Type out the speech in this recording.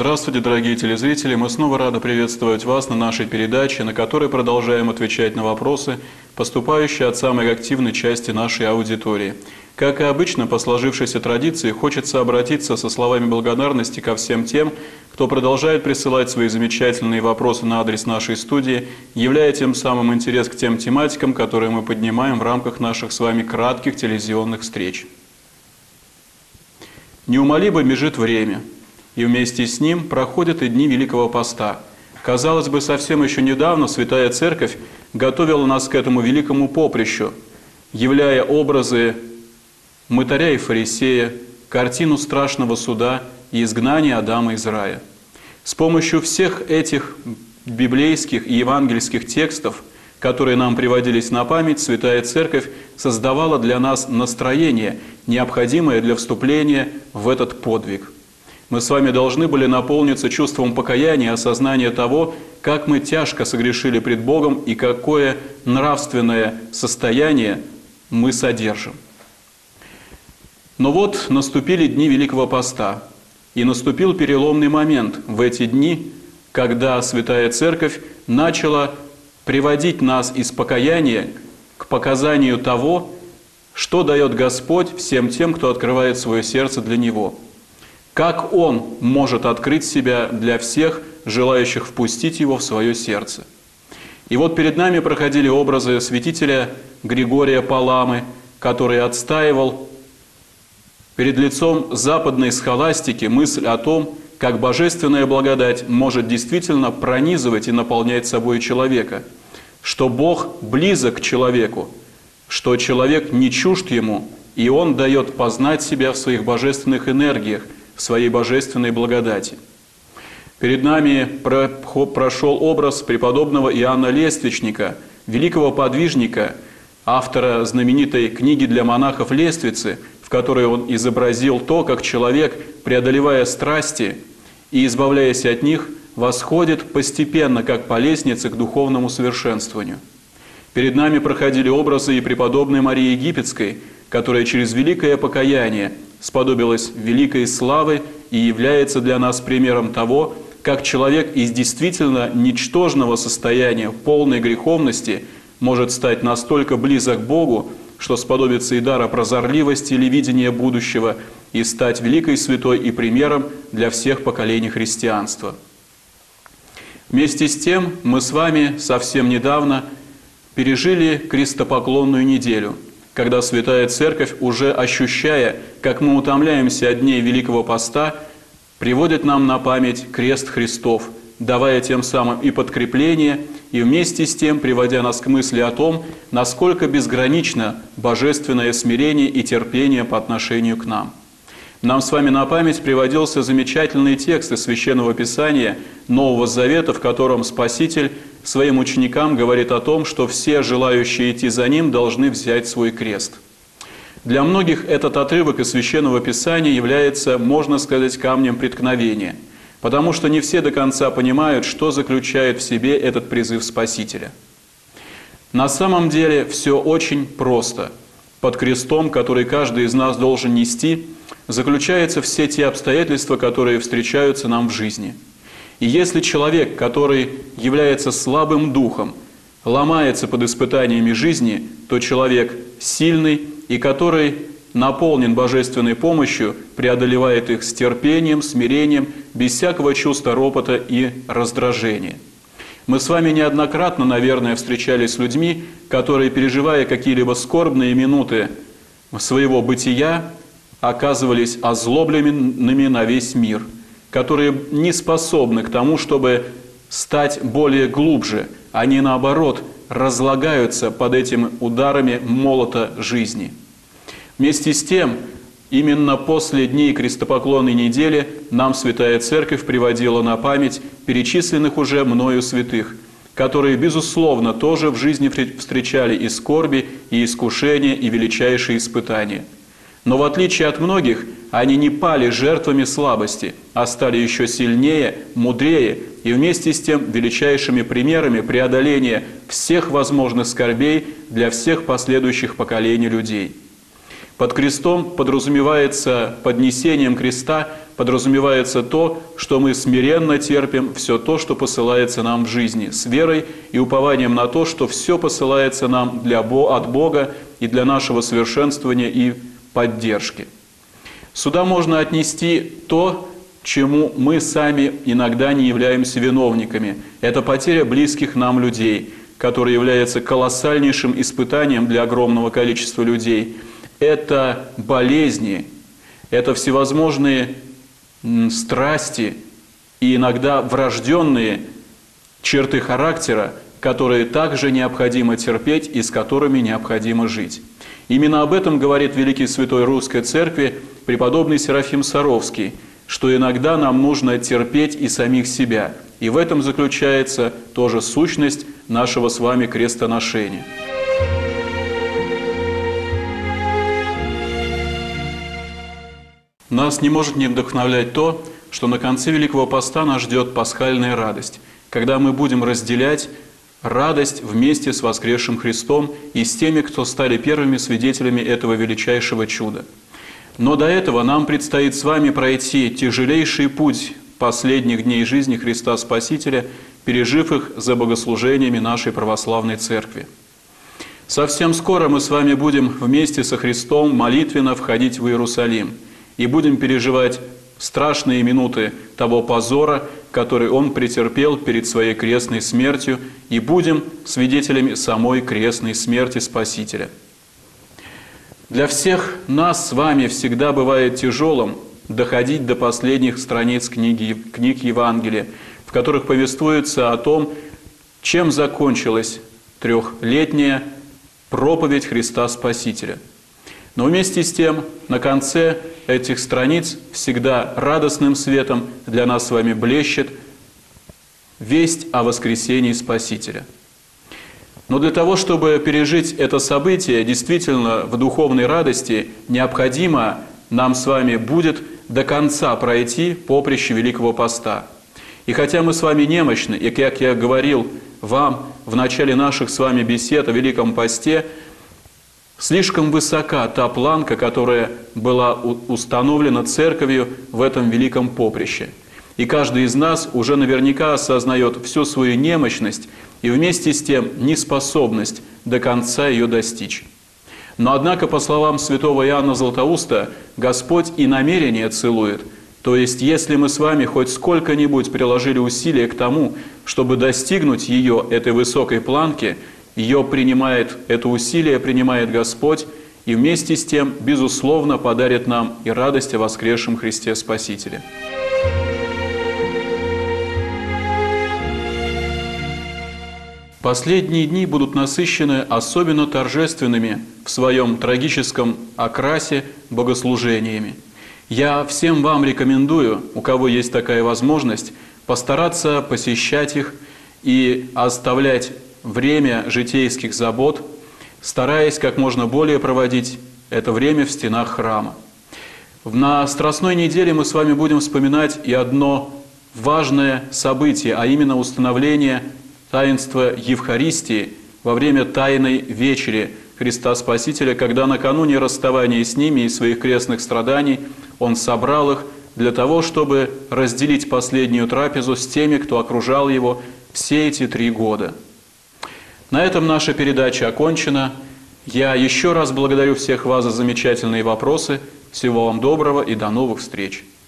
Здравствуйте, дорогие телезрители! Мы снова рады приветствовать вас на нашей передаче, на которой продолжаем отвечать на вопросы, поступающие от самой активной части нашей аудитории. Как и обычно, по сложившейся традиции, хочется обратиться со словами благодарности ко всем тем, кто продолжает присылать свои замечательные вопросы на адрес нашей студии, являя тем самым интерес к тем тематикам, которые мы поднимаем в рамках наших с вами кратких телевизионных встреч. Неумолимо бежит время, и вместе с ним проходят и дни Великого Поста. Казалось бы, совсем еще недавно Святая Церковь готовила нас к этому великому поприщу, являя образы мытаря и фарисея, картину страшного суда и изгнания Адама из рая. С помощью всех этих библейских и евангельских текстов, которые нам приводились на память, Святая Церковь создавала для нас настроение, необходимое для вступления в этот подвиг. Мы с вами должны были наполниться чувством покаяния и осознания того, как мы тяжко согрешили пред Богом и какое нравственное состояние мы содержим. Но вот наступили дни Великого Поста, и наступил переломный момент в эти дни, когда Святая Церковь начала приводить нас из покаяния к показанию того, что дает Господь всем тем, кто открывает свое сердце для Него. Как Он может открыть себя для всех, желающих впустить Его в свое сердце. И вот перед нами проходили образы святителя Григория Паламы, который отстаивал перед лицом западной схоластики мысль о том, как божественная благодать может действительно пронизывать и наполнять собой человека, что Бог близок к человеку, что человек не чужд Ему, и Он дает познать себя в своих божественных энергиях, в своей божественной благодати. Перед нами прошел образ преподобного Иоанна Лествичника, великого подвижника, автора знаменитой книги для монахов «Лествицы», в которой он изобразил то, как человек, преодолевая страсти и избавляясь от них, восходит постепенно, как по лестнице, к духовному совершенствованию. Перед нами проходили образы и преподобной Марии Египетской, которая через великое покаяние сподобилась великой славы и является для нас примером того, как человек из действительно ничтожного состояния, полной греховности, может стать настолько близок к Богу, что сподобится и дара прозорливости или видения будущего, и стать великой святой и примером для всех поколений христианства. Вместе с тем мы с вами совсем недавно пережили крестопоклонную неделю, когда Святая Церковь, уже ощущая, как мы утомляемся от дней Великого Поста, приводит нам на память крест Христов, давая тем самым и подкрепление, и вместе с тем приводя нас к мысли о том, насколько безгранично божественное смирение и терпение по отношению к нам. Нам с вами на память приводился замечательный текст из Священного Писания Нового Завета, в котором Спаситель своим ученикам говорит о том, что все желающие идти за Ним должны взять свой крест. Для многих этот отрывок из Священного Писания является, можно сказать, камнем преткновения, потому что не все до конца понимают, что заключает в себе этот призыв Спасителя. На самом деле все очень просто. Под крестом, который каждый из нас должен нести, заключаются все те обстоятельства, которые встречаются нам в жизни. И если человек, который является слабым духом, ломается под испытаниями жизни, то человек сильный и который наполнен божественной помощью, преодолевает их с терпением, смирением, без всякого чувства ропота и раздражения. Мы с вами неоднократно, наверное, встречались с людьми, которые, переживая какие-либо скорбные минуты своего бытия, оказывались озлобленными на весь мир, которые не способны к тому, чтобы стать более глубже. Они, наоборот, разлагаются под этими ударами молота жизни. Вместе с тем, именно после дней крестопоклонной недели нам Святая Церковь приводила на память перечисленных уже мною святых, которые, безусловно, тоже в жизни встречали и скорби, и искушения, и величайшие испытания. Но в отличие от многих, они не пали жертвами слабости, а стали еще сильнее, мудрее и вместе с тем величайшими примерами преодоления всех возможных скорбей для всех последующих поколений людей. Под крестом подразумевается, поднесением креста подразумевается то, что мы смиренно терпим все то, что посылается нам в жизни, с верой и упованием на то, что все посылается нам от Бога и для нашего совершенствования и поддержки. Сюда можно отнести то, чему мы сами иногда не являемся виновниками. Это потеря близких нам людей, которая является колоссальнейшим испытанием для огромного количества людей. Это болезни, это всевозможные страсти и иногда врожденные черты характера, которые также необходимо терпеть и с которыми необходимо жить. Именно об этом говорит великий святой Русской Церкви преподобный Серафим Саровский, что иногда нам нужно терпеть и самих себя. И в этом заключается тоже сущность нашего с вами крестоношения. Нас не может не вдохновлять то, что на конце Великого Поста нас ждет пасхальная радость, когда мы будем разделять радость вместе с воскресшим Христом и с теми, кто стали первыми свидетелями этого величайшего чуда. Но до этого нам предстоит с вами пройти тяжелейший путь последних дней жизни Христа Спасителя, пережив их за богослужениями нашей православной Церкви. Совсем скоро мы с вами будем вместе со Христом молитвенно входить в Иерусалим и будем переживать страшные минуты того позора, который Он претерпел перед Своей крестной смертью, и будем свидетелями самой крестной смерти Спасителя. Для всех нас с вами всегда бывает тяжелым доходить до последних страниц книг Евангелия, в которых повествуется о том, чем закончилась трехлетняя проповедь Христа Спасителя. Но вместе с тем, на конце этих страниц всегда радостным светом для нас с вами блещет весть о воскресении Спасителя. Но для того, чтобы пережить это событие, действительно в духовной радости необходимо нам с вами будет до конца пройти поприще Великого Поста. И хотя мы с вами немощны, и как я говорил вам в начале наших с вами бесед о Великом Посте, слишком высока та планка, которая была установлена Церковью в этом великом поприще. И каждый из нас уже наверняка осознает всю свою немощность и вместе с тем неспособность до конца ее достичь. Но однако, по словам святого Иоанна Златоуста, Господь и намерение целует. То есть, если мы с вами хоть сколько-нибудь приложили усилия к тому, чтобы достигнуть ее, этой высокой планки, это усилие принимает Господь, и вместе с тем, безусловно, подарит нам и радость о воскресшем Христе Спасителе. Последние дни будут насыщены особенно торжественными в своем трагическом окрасе богослужениями. Я всем вам рекомендую, у кого есть такая возможность, постараться посещать их и оставлять время житейских забот, стараясь как можно более проводить это время в стенах храма. На Страстной неделе мы с вами будем вспоминать и одно важное событие, а именно установление таинства Евхаристии во время Тайной Вечери Христа Спасителя, когда накануне расставания с ними и своих крестных страданий Он собрал их для того, чтобы разделить последнюю трапезу с теми, кто окружал Его все эти 3 года. На этом наша передача окончена. Я еще раз благодарю всех вас за замечательные вопросы. Всего вам доброго и до новых встреч!